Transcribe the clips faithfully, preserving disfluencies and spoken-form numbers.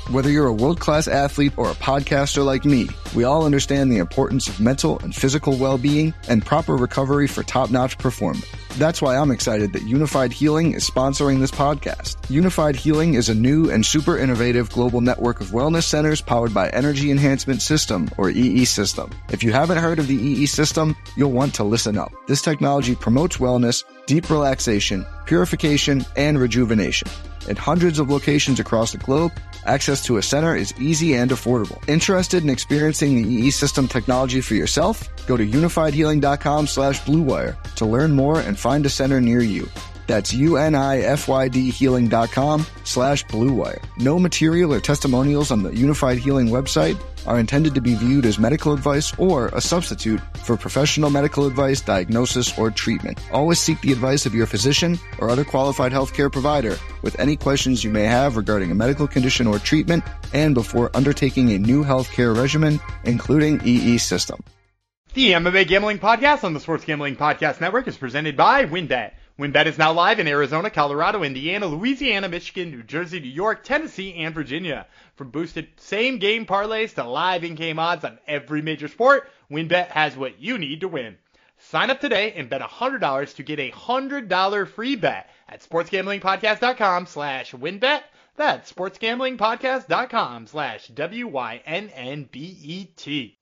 Whether you're a world-class athlete or a podcaster like me, we all understand the importance of mental and physical well-being and proper recovery for top-notch performance. That's why I'm excited that Unified Healing is sponsoring this podcast. Unified Healing is a new and super innovative global network of wellness centers powered by Energy Enhancement System, or E E System. If you haven't heard of the E E System, you'll want to listen up. This technology promotes wellness, deep relaxation, purification, and rejuvenation. At hundreds of locations across the globe, access to a center is easy and affordable. Interested in experiencing the E E System technology for yourself? Go to unifiedhealing.com slash bluewire to learn more and find a center near you. That's U-N-I-F-Y-D healing.com slash bluewire. No material or testimonials on the Unified Healing website are intended to be viewed as medical advice or a substitute for professional medical advice, diagnosis, or treatment. Always seek the advice of your physician or other qualified healthcare provider with any questions you may have regarding a medical condition or treatment and before undertaking a new healthcare regimen, including E E System. The M M A Gambling Podcast on the Sports Gambling Podcast Network is presented by WynnBET. WynnBET is now live in Arizona, Colorado, Indiana, Louisiana, Michigan, New Jersey, New York, Tennessee, and Virginia. From boosted same-game parlays to live in-game odds on every major sport, WynnBET has what you need to win. Sign up today and bet one hundred dollars to get a one hundred dollars free bet at sportsgamblingpodcast.com slash WynnBET. That's sportsgamblingpodcast.com slash W Y N N B E T.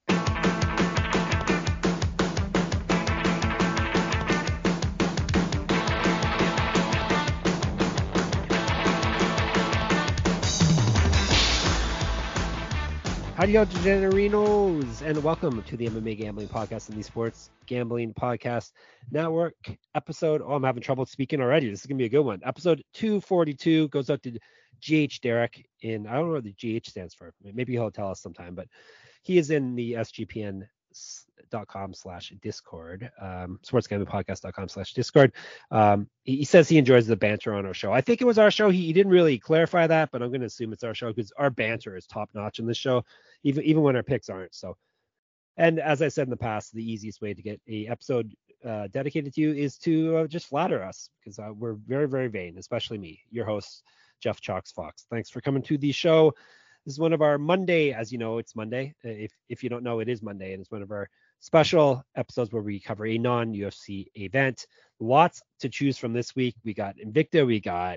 Howdy, y'all, degenerinos, and welcome to the M M A Gambling Podcast and the Sports Gambling Podcast Network episode. Oh, I'm having trouble speaking already. This is going to be a good one. Episode two forty-two goes out to G H Derek in, I don't know what the G H stands for. Maybe he'll tell us sometime, but he is in the S G P N dot com slash discord, um, sportsgamblingpodcast.com slash discord. Um, he, he says he enjoys the banter on our show. I think it was our show. He, he didn't really clarify that, but I'm going to assume it's our show because our banter is top notch in this show, even, even when our picks aren't. So, and as I said in the past, the easiest way to get a episode uh, dedicated to you is to uh, just flatter us because uh, we're very, very vain, especially me, your host, Jeff Chalks Fox. Thanks for coming to the show. This is one of our Monday, as you know, it's Monday. If if you don't know, it is Monday, and it's one of our special episodes where we cover a non-U F C event. Lots to choose from this week. We got Invicta, we got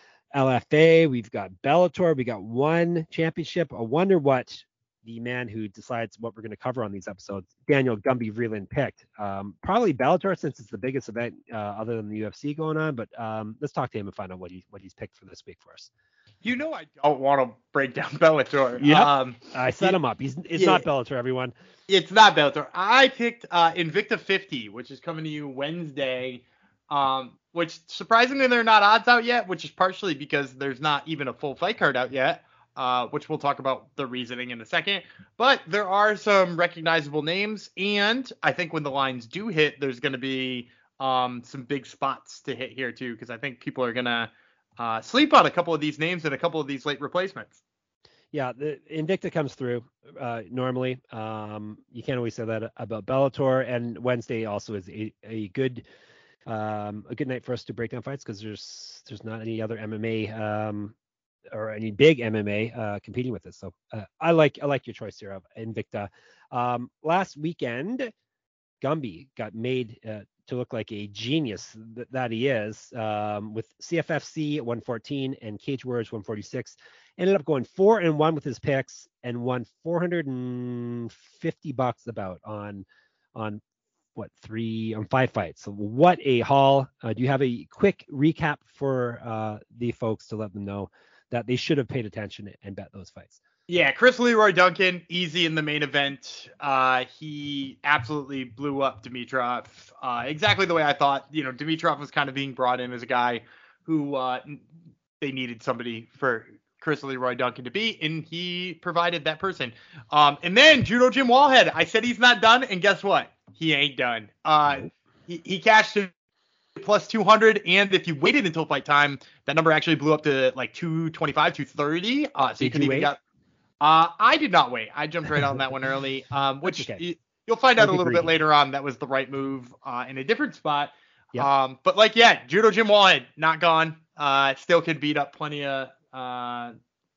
L F A, we've got Bellator, we got one championship. I wonder what the man who decides what we're going to cover on these episodes, Daniel Gumby Vreeland, picked. Um, probably Bellator since it's the biggest event uh, other than the U F C going on. But um, let's talk to him and find out what he what he's picked for this week for us. You know I don't want to break down Bellator. Yeah, um, I set him up. He's It's yeah, not Bellator, everyone. It's not Bellator. I picked uh, Invicta fifty, which is coming to you Wednesday, um, which surprisingly they're not odds out yet, which is partially because there's not even a full fight card out yet, uh, which we'll talk about the reasoning in a second. But there are some recognizable names, and I think when the lines do hit, there's going to be um, some big spots to hit here too, because I think people are going to Uh, sleep on a couple of these names and a couple of these late replacements. Yeah, the Invicta comes through uh, normally. Um, you can't always say that about Bellator, and Wednesday also is a, a good um, a good night for us to break down fights because there's there's not any other M M A um, or any big M M A uh, competing with this. So uh, I like I like your choice here of Invicta. Um, last weekend, Gumby got made uh, to look like a genius th- that he is, um, with C F F C at one fourteen and Cage Warriors one forty-six. Ended up going four and one with his picks and won four hundred fifty bucks about on on what three on five fights. So what a haul! Uh, do you have a quick recap for uh, the folks to let them know that they should have paid attention and bet those fights? Yeah, Chris Leroy Duncan, easy in the main event. Uh, he absolutely blew up Dimitrov, uh, exactly the way I thought. You know, Dimitrov was kind of being brought in as a guy who uh, they needed somebody for Chris Leroy Duncan to be, and he provided that person. Um, and then Judo Jim Wallhead, I said he's not done, and guess what? He ain't done. Uh, he, he cashed it plus two hundred, and if you waited until fight time, that number actually blew up to like two twenty-five, two thirty. Uh, so you could even get. Uh, I did not wait. I jumped right on that one early, um, which okay. you, you'll find out a little bit later on. That was the right move uh, in a different spot. Yep. Um, but like, yeah, Judo Jim Wallhead, not gone. Uh, still could beat up plenty of uh,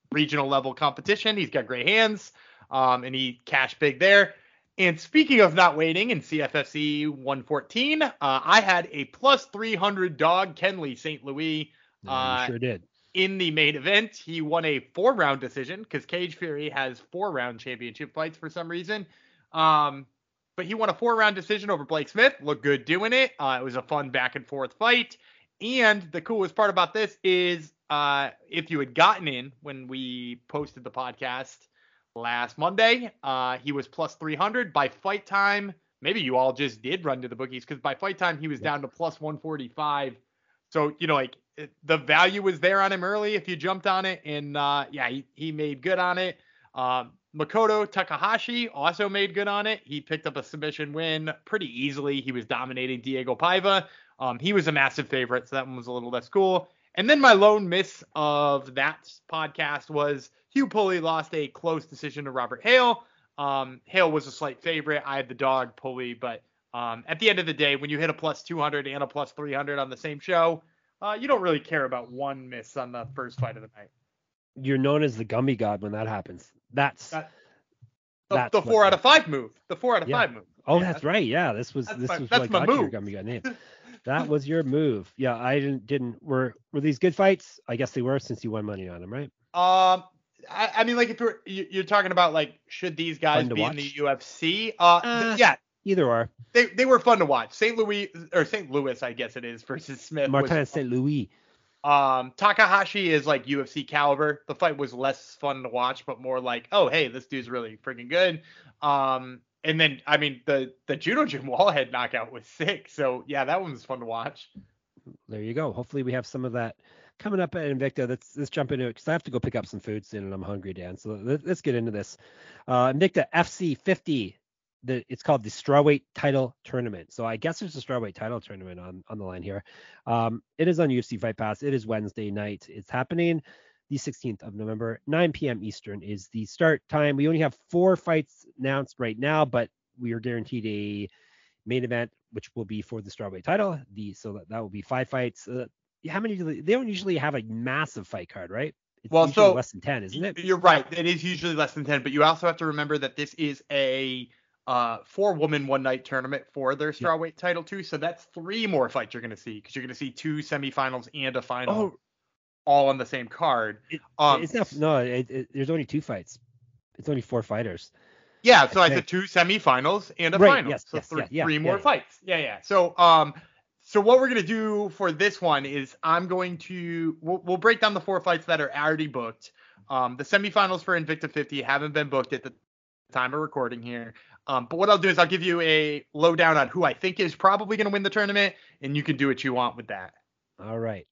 regional level competition. He's got great hands, um, and he cashed big there. And speaking of not waiting in C F F C one fourteen, uh, I had a plus three hundred dog, Kenley Saint Louis. No, Uh, you sure did. In the main event, he won a four-round decision because Cage Fury has four-round championship fights for some reason. Um, but he won a four-round decision over Blake Smith. Looked good doing it. Uh, it was a fun back-and-forth fight. And the coolest part about this is uh, if you had gotten in when we posted the podcast last Monday, uh, he was plus three hundred. By fight time, maybe you all just did run to the bookies because by fight time, he was down to plus one forty-five. So, you know, like the value was there on him early if you jumped on it. And uh, yeah, he, he made good on it. Um, Makoto Takahashi also made good on it. He picked up a submission win pretty easily. He was dominating Diego Paiva. Um, he was a massive favorite, so that one was a little less cool. And then my lone miss of that podcast was Hugh Pulley lost a close decision to Robert Hale. Um, Hale was a slight favorite. I had the dog Pulley, but um, at the end of the day, when you hit a plus two hundred and a plus three hundred on the same show, uh, you don't really care about one miss on the first fight of the night. You're known as the Gummy God when that happens. That's that, the, that's the four out of five move. The four out of yeah. five move. Oh, yeah, that's, that's right. Yeah, this was this this my, was that's what my got move. you your Gummy God name. That was your move. Yeah, I didn't didn't were were these good fights? I guess they were since you won money on them, right? Um, I, I mean, like if you're you're talking about like should these guys be watch? in the U F C? Uh, Uh, th- yeah, Either or. they they were fun to watch. Saint Louis or Saint Louis, I guess it is, versus Smith. Martin was, Saint Louis. Um, Takahashi is like U F C caliber. The fight was less fun to watch, but more like, oh hey, this dude's really freaking good. Um, and then I mean the the Judo Gym wallhead knockout was sick. So yeah, that one was fun to watch. There you go. Hopefully we have some of that coming up at Invicta. Let's let's jump into it because I have to go pick up some food soon and I'm hungry, Dan. So let, let's get into this. Uh, Invicta F C fifty. The, it's called the Strawweight Title Tournament. So I guess there's a Strawweight Title Tournament on, on the line here. Um, it is on U F C Fight Pass. It is Wednesday night. It's happening the sixteenth of November, nine p.m. Eastern is the start time. We only have four fights announced right now, but we are guaranteed a main event, which will be for the Strawweight title. The so that, that will be five fights. Uh, how many? Do they, they don't usually have a massive fight card, right? It's well, usually so less than ten, isn't it? You're right. It is usually less than ten, but you also have to remember that this is a uh, four woman one night tournament for their strawweight yep. title too. So that's three more fights you're going to see because you're going to see two semifinals and a final oh, all on the same card. It, um, it's not, no, it, it, there's only two fights. It's only four fighters. Yeah. So I, I said two semifinals and a right, final. Yes, so yes, three, yeah, yeah, three yeah, more yeah. fights. Yeah. Yeah. So, um, so what we're going to do for this one is I'm going to, we'll, we'll break down the four fights that are already booked. Um, the semifinals for Invicta fifty haven't been booked at the time of recording here. Um, but what I'll do is I'll give you a lowdown on who I think is probably going to win the tournament, and you can do what you want with that. All right.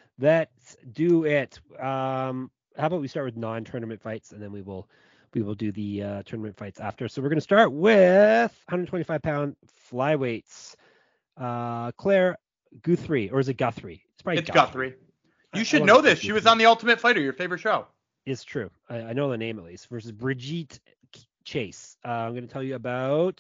Let's do it. Um, how about we start with non-tournament fights, and then we will we will do the uh, tournament fights after. So we're going to start with one twenty-five pound flyweights. Uh, Claire Guthrie, or is it Guthrie? It's probably it's Guthrie. Guthrie. You should know this. She was on The Ultimate Fighter, your favorite show. It's true. I, I know the name at least. Versus Brigitte Chase. Uh, I'm going to tell you about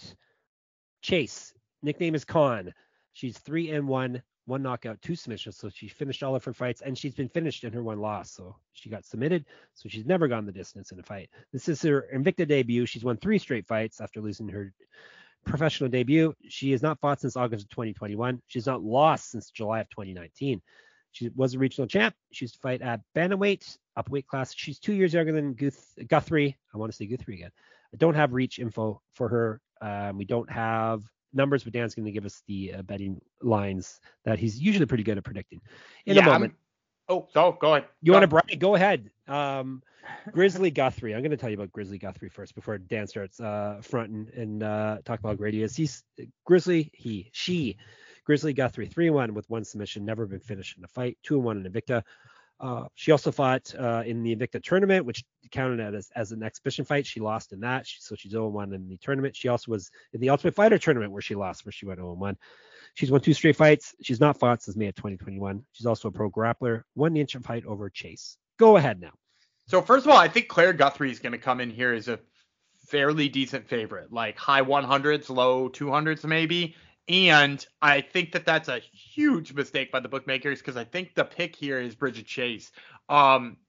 Chase. Nickname is Khan. She's three and one, one knockout, two submissions. So she finished all of her fights, and she's been finished in her one loss. So she got submitted. So she's never gone the distance in a fight. This is her Invicta debut. She's won three straight fights after losing her professional debut. She has not fought since August of twenty twenty-one. She's not lost since July of twenty nineteen. She was a regional champ. She used to fight at bantamweight, up weight class. She's two years younger than Guth- Guthrie. I want to say Guthrie again. I don't have reach info for her. Um, we don't have numbers, but Dan's going to give us the uh, betting lines that he's usually pretty good at predicting. In yeah, a moment. I'm... Oh, so go ahead. You go want to brag? Go ahead. Um, Grizzly Guthrie. I'm going to tell you about Grizzly Guthrie first before Dan starts uh, fronting and uh, talk about how great he is. He's Grizzly. He, she, Grizzly Guthrie, three and one with one submission, never been finished in a fight, two and one in Invicta. Uh, she also fought uh, in the Invicta tournament, which counted as, as an exhibition fight. She lost in that, she, so she's oh and one in the tournament. She also was in the Ultimate Fighter tournament where she lost, where she went oh and one. She's won two straight fights. She's not fought since May of twenty twenty-one. She's also a pro grappler. One inch of height over Chase. Go ahead now. So first of all, I think Claire Guthrie is going to come in here as a fairly decent favorite, like high one hundreds, low two hundreds maybe. And I think that that's a huge mistake by the bookmakers because I think the pick here is Bridget Chase. Um,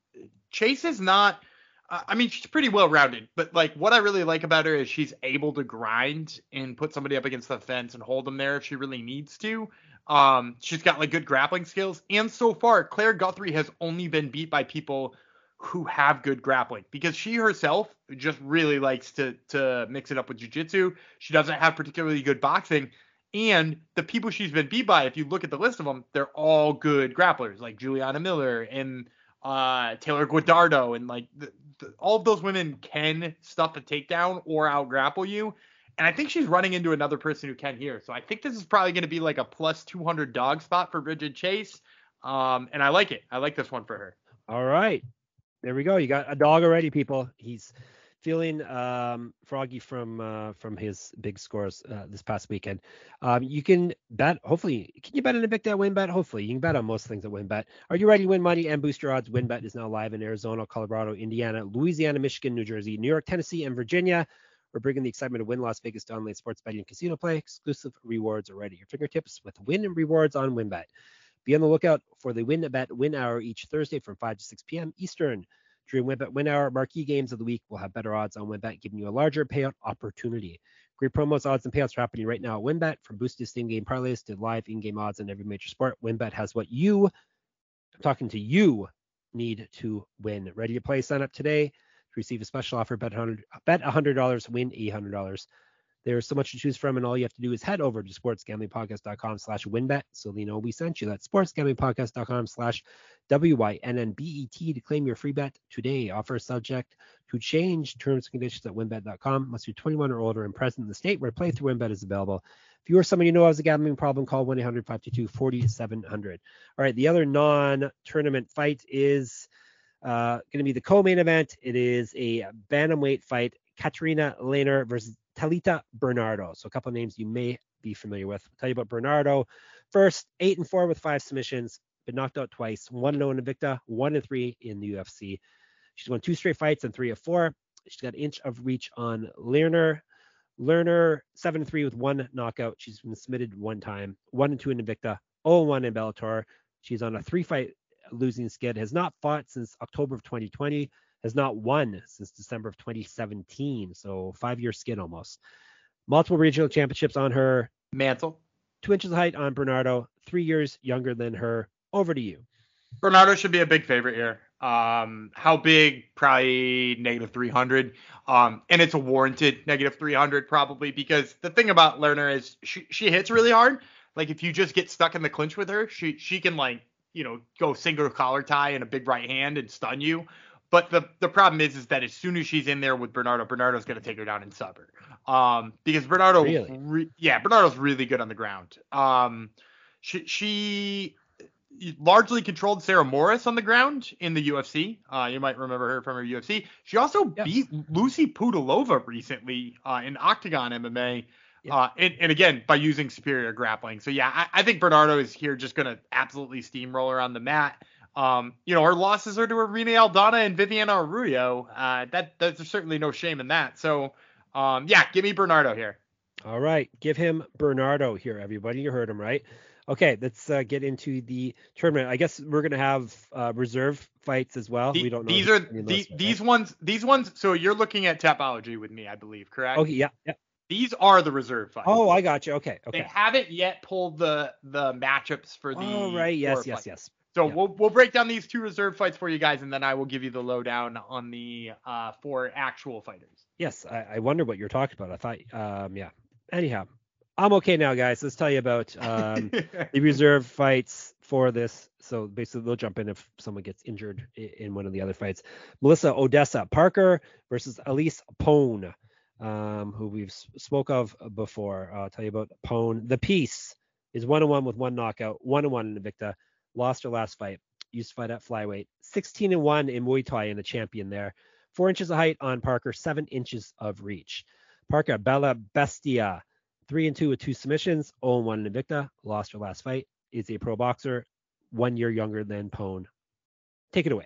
Chase is not. Uh, I mean, she's pretty well rounded, but like what I really like about her is she's able to grind and put somebody up against the fence and hold them there if she really needs to. Um, she's got like good grappling skills, and so far Claire Guthrie has only been beat by people who have good grappling because she herself just really likes to to mix it up with jiu-jitsu. She doesn't have particularly good boxing, and the people she's been beat by, if you look at the list of them, they're all good grapplers like Juliana Miller and uh, Taylor Guadardo, and like the, the, all of those women can stuff a takedown or out grapple you. And I think she's running into another person who can here. So I think this is probably going to be like a plus two hundred dog spot for Bridget Chase. Um, and I like it. I like this one for her. All right. There we go. You got a dog already, people. He's feeling um, froggy from uh, from his big scores uh, this past weekend. Um, you can bet, hopefully, can you bet on Invicta at WinBet? Hopefully, you can bet on most things at WinBet. Are you ready to win money and boost your odds? WinBet is now live in Arizona, Colorado, Indiana, Louisiana, Michigan, New Jersey, New York, Tennessee, and Virginia. We're bringing the excitement of Win Las Vegas to online sports betting and casino play. Exclusive rewards are right at your fingertips with Win and Rewards on WinBet. Be on the lookout for the WinBet Win Hour each Thursday from five to six p.m. Eastern. During WinBet Win Hour, marquee games of the week will have better odds on WinBet, giving you a larger payout opportunity. Great promos, odds, and payouts are happening right now at WinBet. From boosted same-game parlays to live in-game odds on every major sport, WinBet has what you, I'm talking to you, need to win. Ready to play? Sign up today to receive a special offer. Bet one hundred dollars, bet one hundred dollars, win eight hundred dollars. There's so much to choose from, and all you have to do is head over to sportsgamblingpodcast.com slash winbet so they know we sent you. That's sportsgamblingpodcast.com slash W Y N N B E T to claim your free bet today. Offer subject to change. Terms and conditions at winbet dot com. Must be twenty-one or older and present in the state where playthrough WinBet is available. If you or someone you know has a gambling problem, call one eight hundred five two two four seven zero zero. All right, the other non-tournament fight is uh, going to be the co-main event. It is a bantamweight fight. Katarina Lehner versus Talita Bernardo. So a couple of names you may be familiar with. I'll tell you about Bernardo. First, eight and four with five submissions. Been knocked out twice. one and oh in Invicta, one and three in the U F C. She's won two straight fights and three of four. She's got an inch of reach on Lerner. Lerner, seven and three with one knockout. She's been submitted one time. one and two in Invicta, oh and one in Bellator. She's on a three-fight losing skid. Has not fought since October of twenty twenty. Has not won since December of twenty seventeen. So five-year skid almost. Multiple regional championships on her. Mantle. Two inches of height on Bernardo. Three years younger than her. Over to you. Bernardo should be a big favorite here. Um, how big? Probably negative three hundred. Um, and it's a warranted negative three hundred probably because the thing about Lerner is she, she hits really hard. Like if you just get stuck in the clinch with her, she she can like, you know, go single collar tie and a big right hand and stun you. But the, the problem is, is that as soon as she's in there with Bernardo, Bernardo's going to take her down and sub her. Um, because Bernardo, really? re, yeah, Bernardo's really good on the ground. Um, she, she largely controlled Sarah Morris on the ground in the U F C. Uh, you might remember her from her U F C. She also yes. beat Lucy Pudilova recently uh, in Octagon M M A. Yeah. Uh, and, and again, by using superior grappling. So yeah, I, I think Bernardo is here just going to absolutely steamroll her on the mat. Um, you know, her losses are to Irene Aldana and Viviana Arroyo. Uh, that there's certainly no shame in that. So, um, yeah, give me Bernardo here. All right, give him Bernardo here, everybody. You heard him right. Okay, let's uh, get into the tournament. I guess we're gonna have uh, reserve fights as well. The, we don't know. These are the, these ones. These ones. So you're looking at Tapology with me, I believe, correct? Okay, yeah, yeah. These are the reserve fights. Oh, I got you. Okay, okay. They haven't yet pulled the the matchups for the. Oh, right. Yes, yes, fights. yes. So yeah. we'll we'll break down these two reserve fights for you guys, and then I will give you the lowdown on the uh, four actual fighters. Yes, I, I wonder what you're talking about. I thought, um, yeah. Anyhow, I'm okay now, guys. Let's tell you about um, the reserve fights for this. So basically, they'll jump in if someone gets injured in, in one of the other fights. Melissa Odessa Parker versus Elise Pone, um, who we've spoke of before. I'll tell you about Pone. The piece is one and one with one knockout, one and one in Invicta. Lost her last fight. Used to fight at flyweight. sixteen and one in Muay Thai and a champion there. Four inches of height on Parker. Seven inches of reach. Parker Bella Bestia. Three and two with two submissions. oh and one in Invicta. Lost her last fight. Is a pro boxer. One year younger than Pone. Take it away.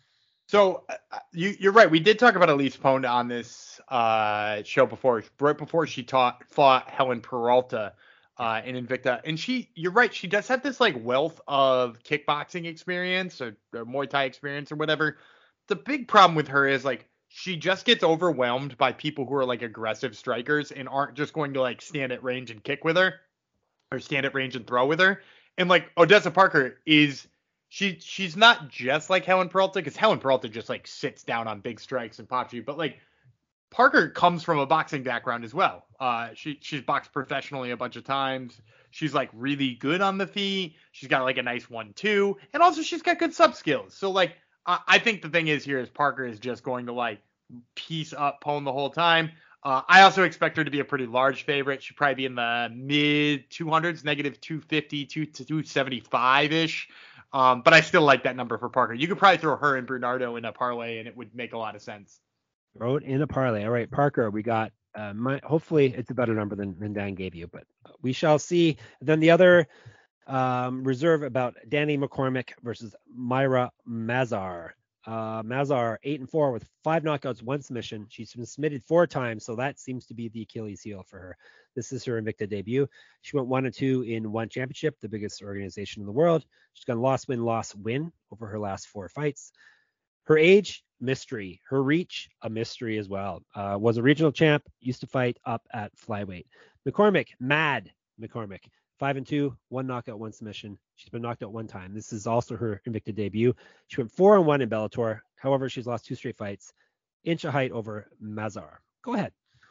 So uh, you, you're right. We did talk about Elise Pone on this uh, show before, right before she taught, fought Helen Peralta. Uh, in Invicta, and she, you're right, she does have this like wealth of kickboxing experience or, or Muay Thai experience or whatever, the big problem with her is like she just gets overwhelmed by people who are like aggressive strikers and aren't just going to like stand at range and kick with her or stand at range and throw with her. And like Odessa Parker is she she's not just like Helen Peralta, because Helen Peralta just like sits down on big strikes and pops you, but like Parker comes from a boxing background as well. Uh, she she's boxed professionally a bunch of times. She's like really good on the feet. She's got like a nice one two, and also she's got good sub skills. So like I, I think the thing is here is Parker is just going to like piece up Pone the whole time. Uh, I also expect her to be a pretty large favorite. She'd probably be in the mid two hundreds, negative two fifty, two to two seventy-five ish. Um, but I still like that number for Parker. You could probably throw her and Bernardo in a parlay, and it would make a lot of sense. Throw it in a parlay. All right, Parker, we got. Uh, my, hopefully, it's a better number than, than Dan gave you, but we shall see. Then the other um, reserve about Danny McCormick versus Myra Mazar. Uh, Mazar eight and four with five knockouts, one submission. She's been submitted four times, so that seems to be the Achilles heel for her. This is her Invicta debut. She went one and two in one championship, the biggest organization in the world. She's gone loss, win, loss, win over her last four fights. Her age, mystery. Her reach, a mystery as well. Uh, was a regional champ, used to fight up at flyweight. McCormick, mad McCormick. Five and two, one knockout, one submission. She's been knocked out one time. This is also her Invicta debut. She went four and one in Bellator. However, she's lost two straight fights. Inch of height over Mazar. Go ahead.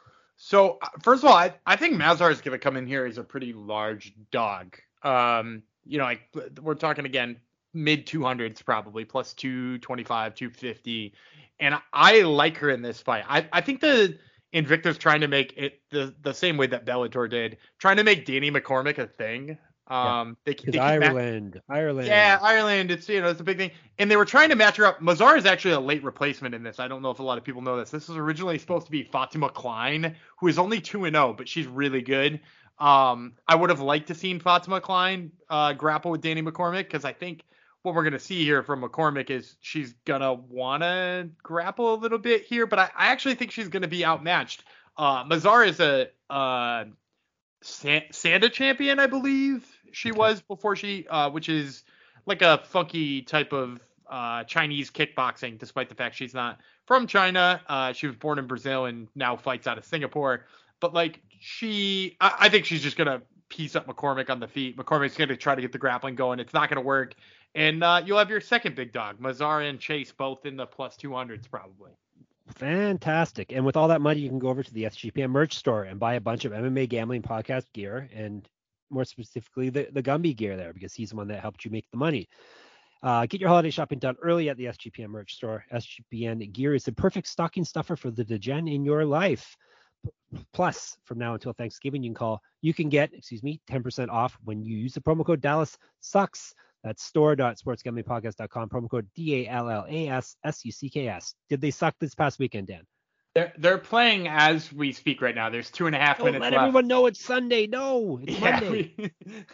So first of all, I, I think Mazar is going to come in here as a pretty large dog. Um, you know, like we're talking again, mid two hundreds probably, plus two twenty-five, two fifty. And I like her in this fight. I, I think the Invicta's trying to make it the, the same way that Bellator did, trying to make Danny McCormick a thing. Um, yeah. they, they Ireland, match- Ireland. Yeah, Ireland. It's, you know, it's a big thing. And they were trying to match her up. Mazar is actually a late replacement in this. I don't know if a lot of people know this. This was originally supposed to be Fatima Klein, who is only two and oh, but she's really good. Um, I would have liked to seen Fatima Klein uh, grapple with Danny McCormick, because I think what we're going to see here from McCormick is she's going to want to grapple a little bit here, but I, I actually think she's going to be outmatched. Uh, Mazar is a uh, San- Sanda champion, I believe she okay. was before she, uh, which is like a funky type of uh, Chinese kickboxing, despite the fact she's not from China. Uh, she was born in Brazil and now fights out of Singapore. But like she, I, I think she's just going to piece up McCormick on the feet. McCormick's going to try to get the grappling going. It's not going to work. And uh, you'll have your second big dog, Mazar and Chase, both in the plus two hundreds probably. Fantastic. And with all that money, you can go over to the S G P N merch store and buy a bunch of M M A gambling podcast gear, and more specifically the, the Gumby gear there, because he's the one that helped you make the money. Uh, get your holiday shopping done early at the S G P N merch store. S G P N gear is the perfect stocking stuffer for the degen in your life. Plus, from now until Thanksgiving, you can call, you can get, excuse me, ten percent off when you use the promo code Dallas Sucks. That's store dot sports gambling podcast dot com, promo code D A L L A S S U C K S. Did they suck this past weekend, Dan? They're they're playing as we speak right now. There's two and a half Don't minutes let left. everyone know it's Sunday. No, it's yeah, Monday. We,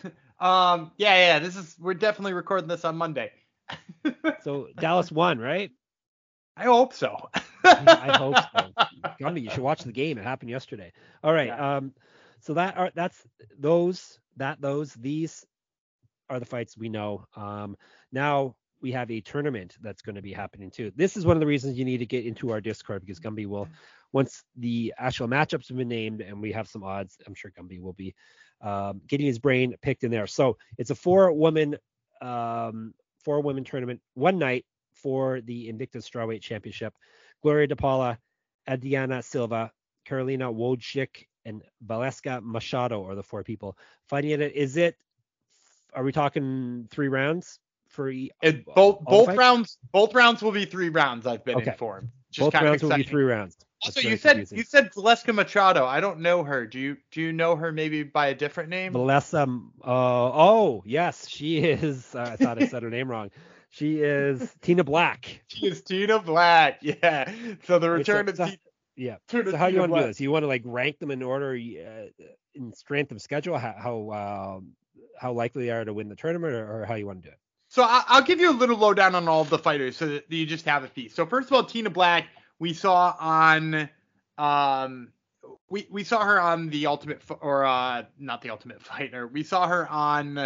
um, yeah, yeah. This is we're definitely recording this on Monday. So Dallas won, right? I hope so. I hope so. Gumby, you should watch the game. It happened yesterday. All right. Yeah. Um, so that are that's those that those these. are the fights we know. Um, now we have a tournament that's going to be happening too. This is one of the reasons you need to get into our Discord, because Gumby will, once the actual matchups have been named and we have some odds, I'm sure Gumby will be um, getting his brain picked in there. So it's a four woman, um, four women tournament, one night for the Invicta Strawweight Championship. Gloria DePaula, Adriana Silva, Carolina Wojcik, and Valeska Machado are the four people fighting in it. Is it, Are we talking three rounds for e- it, both both rounds? Both rounds will be three rounds. I've been okay. informed. Just both rounds will be three rounds. Also, you said confusing. you said Valeska Machado. I don't know her. Do you do you know her maybe by a different name? Valeska. Uh, oh yes, she is. Uh, I thought I said her name wrong. She is Tina Black. She is Tina Black. Yeah. So the return so, of so, Tina. Yeah. So how do you want to do this? You want to like rank them in order uh, in strength of schedule? How how uh, how likely they are to win the tournament, or, or how you want to do it? So I, I'll give you a little lowdown on all of the fighters so that you just have a piece. So first of all, Tina Black, we saw on, um, we we saw her on the Ultimate or uh, not the Ultimate Fighter. We saw her on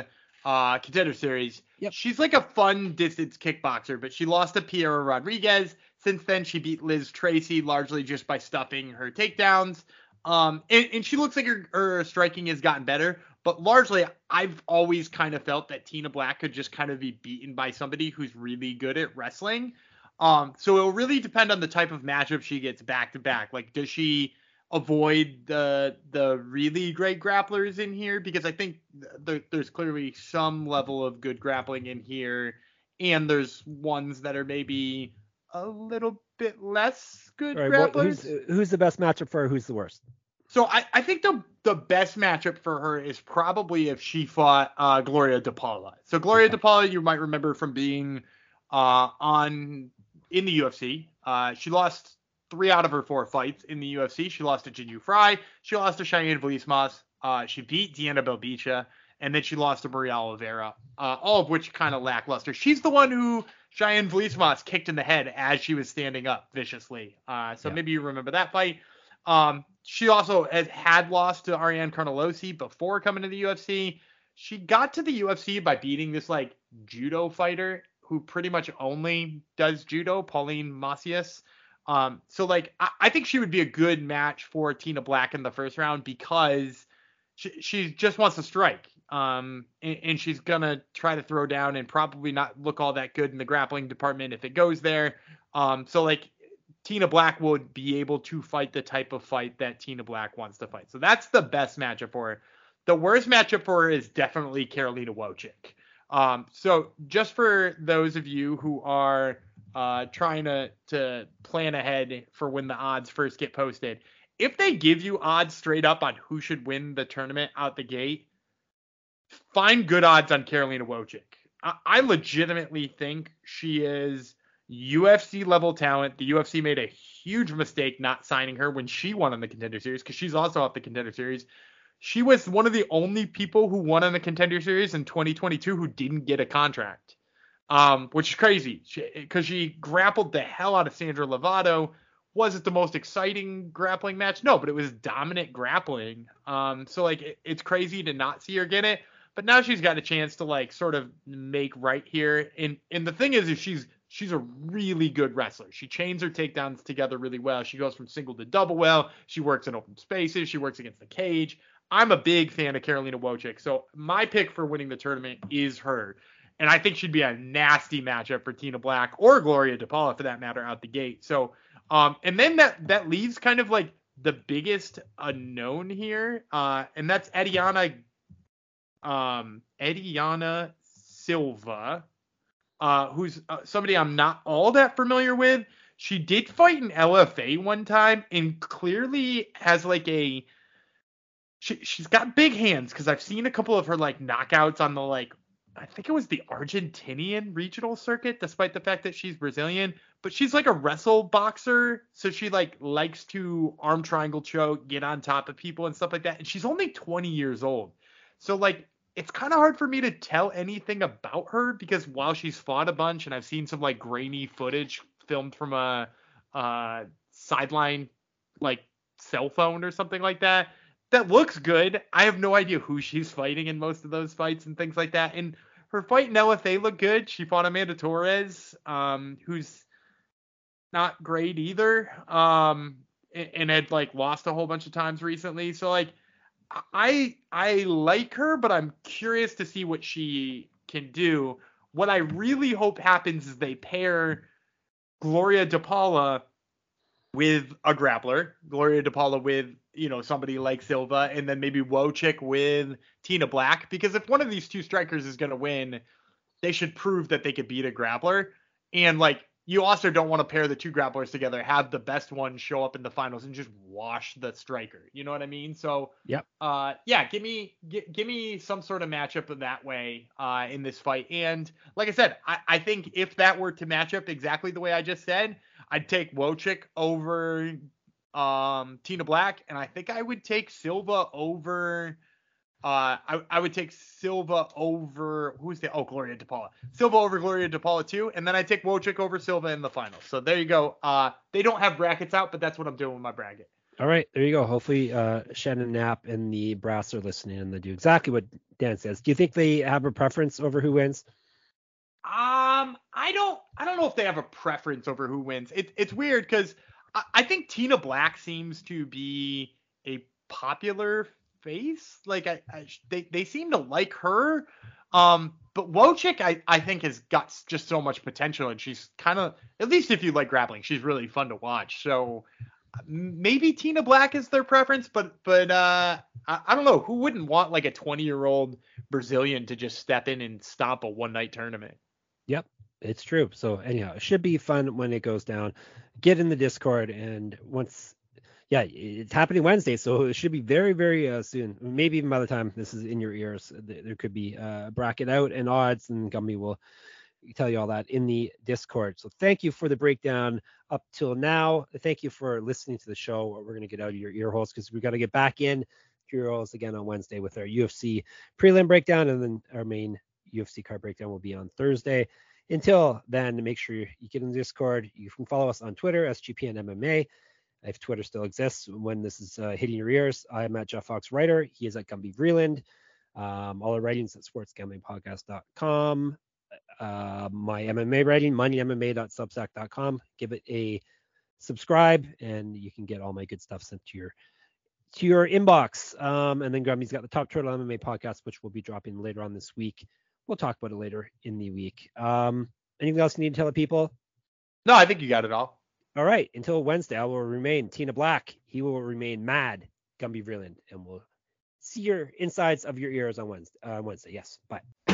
uh, Contender Series. Yep. She's like a fun distance kickboxer, but she lost to Piera Rodriguez. Since then, she beat Liz Tracy largely just by stuffing her takedowns. Um, and, and she looks like her, her striking has gotten better, but largely I've always kind of felt that Tina Black could just kind of be beaten by somebody who's really good at wrestling. Um, so it'll really depend on the type of matchup she gets back to back. Like, does she avoid the the really great grapplers in here? Because I think th- there's clearly some level of good grappling in here, and there's ones that are maybe a little bit less good All right, grapplers. what, who's who's the best matchup for her? Who's the worst? So I, I think the the best matchup for her is probably if she fought uh, Gloria DePaula. So Gloria Okay. DePaula, you might remember from being uh, on in the U F C. Uh, she lost three out of her four fights in the U F C. She lost to Jinyu Fry. She lost to Cheyenne Vlismas. Uh, she beat Deanna Belbicha. And then she lost to Maria Oliveira, uh, all of which kind of lackluster. She's the one who Cheyenne Vlismas kicked in the head as she was standing up viciously. Uh, so Yeah. maybe you remember that fight. Um, she also has, had lost to Ariane Carnelosi before coming to the U F C. She got to the U F C by beating this like judo fighter who pretty much only does judo, Pauline Macias. Um, so like I, I think she would be a good match for Tina Black in the first round because she, she just wants to strike. Um, and, and she's gonna try to throw down and probably not look all that good in the grappling department if it goes there. Um, so like Tina Black would be able to fight the type of fight that Tina Black wants to fight. So that's the best matchup for her. The worst matchup for her is definitely Karolina Wojcik. Um, so just for those of you who are uh, trying to, to plan ahead for when the odds first get posted, if they give you odds straight up on who should win the tournament out the gate, find good odds on Karolina Wojcik. I, I legitimately think she is U F C level talent. The U F C made a huge mistake not signing her when she won on the Contender Series because she's also off the Contender Series. She was one of the only people who won on the Contender Series in twenty twenty-two who didn't get a contract, um, which is crazy because she, she grappled the hell out of Sandra Lovato. Was it the most exciting grappling match? No, but it was dominant grappling. Um, so like it, it's crazy to not see her get it, but now she's got a chance to like sort of make right here. And and the thing is, is she's she's a really good wrestler. She chains her takedowns together really well. She goes from single to double well. She works in open spaces. She works against the cage. I'm a big fan of Karolina Wojcik. So my pick for winning the tournament is her. And I think she'd be a nasty matchup for Tina Black or Gloria DePaula for that matter out the gate. So, um, and then that, that leaves kind of like the biggest unknown here. Uh, and that's Ediana, um, Ediana Silva, uh, who's uh, somebody I'm not all that familiar with. She did fight in L F A one time and clearly has like a, She, she's got big hands because I've seen a couple of her like knockouts on the like I think it was the Argentinian regional circuit, despite the fact that she's Brazilian. But she's like a wrestle boxer, so she like likes to arm triangle choke, get on top of people and stuff like that. And she's only twenty years old, so like it's kind of hard for me to tell anything about her because while she's fought a bunch and I've seen some like grainy footage filmed from a uh, sideline like cell phone or something like that. That looks good. I have no idea who she's fighting in most of those fights and things like that. And her fight in L F A looked good. She fought Amanda Torres, um, who's not great either, um, and, and had like lost a whole bunch of times recently. So like, I I like her, but I'm curious to see what she can do. What I really hope happens is they pair Gloria DePaula with a grappler, Gloria DePaula with, you know, somebody like Silva, and then maybe Wojcik with Tina Black. Because if one of these two strikers is going to win, they should prove that they could beat a grappler. And like, you also don't want to pair the two grapplers together, have the best one show up in the finals and just wash the striker. You know what I mean? So, yep. Uh, yeah, give me g- give me some sort of matchup of that way uh, in this fight. And like I said, I, I think if that were to match up exactly the way I just said, I'd take Wojcik over um, Tina Black, and I think I would take Silva over. Uh, I, I would take Silva over who's the oh Gloria DePaula. Silva over Gloria DePaula too, and then I take Wojcik over Silva in the finals. So there you go. Uh, they don't have brackets out, but that's what I'm doing with my bracket. All right, there you go. Hopefully, uh, Shannon Knapp and the brass are listening and they do exactly what Dan says. Do you think they have a preference over who wins? Um, I don't, I don't know if they have a preference over who wins. It, it's weird because I, I think Tina Black seems to be a popular face. Like I, I they, they seem to like her. Um, but Wojcik, I, I think has got just so much potential, and she's kind of, at least if you like grappling, she's really fun to watch. So maybe Tina Black is their preference, but but uh, I, I don't know. Who wouldn't want like a twenty year old Brazilian to just step in and stomp a one night tournament? Yep, it's true. So anyhow, it should be fun when it goes down. Get in the Discord, and once, yeah, it's happening Wednesday, so it should be very, very uh, soon. Maybe even by the time this is in your ears, there could be a bracket out and odds, and Gumby will tell you all that in the Discord. So thank you for the breakdown up till now. Thank you for listening to the show. We're going to get out of your ear holes because we got to get back in to your holes again on Wednesday with our U F C prelim breakdown, and then our main U F C card breakdown will be on Thursday. Until then, make sure you get in the Discord. You can follow us on Twitter, S G P N M M A. If Twitter still exists when this is uh, hitting your ears, I'm at Jeff Fox Writer. He is at Gumby Vreeland. Um, all our writings at sports gambling podcast dot com. Uh, my M M A writing, money M M A dot substack dot com. Give it a subscribe, and you can get all my good stuff sent to your to your inbox. Um, and then Grumpy's got the Top Turtle M M A podcast, which will be dropping later on this week. We'll talk about it later in the week. Um, anything else you need to tell the people? No, I think you got it all. All right. Until Wednesday, I will remain Tina Black. He will remain mad, Gumby Vreeland, and we'll see your insides of your ears on Wednesday. Uh, Wednesday. Yes. Bye.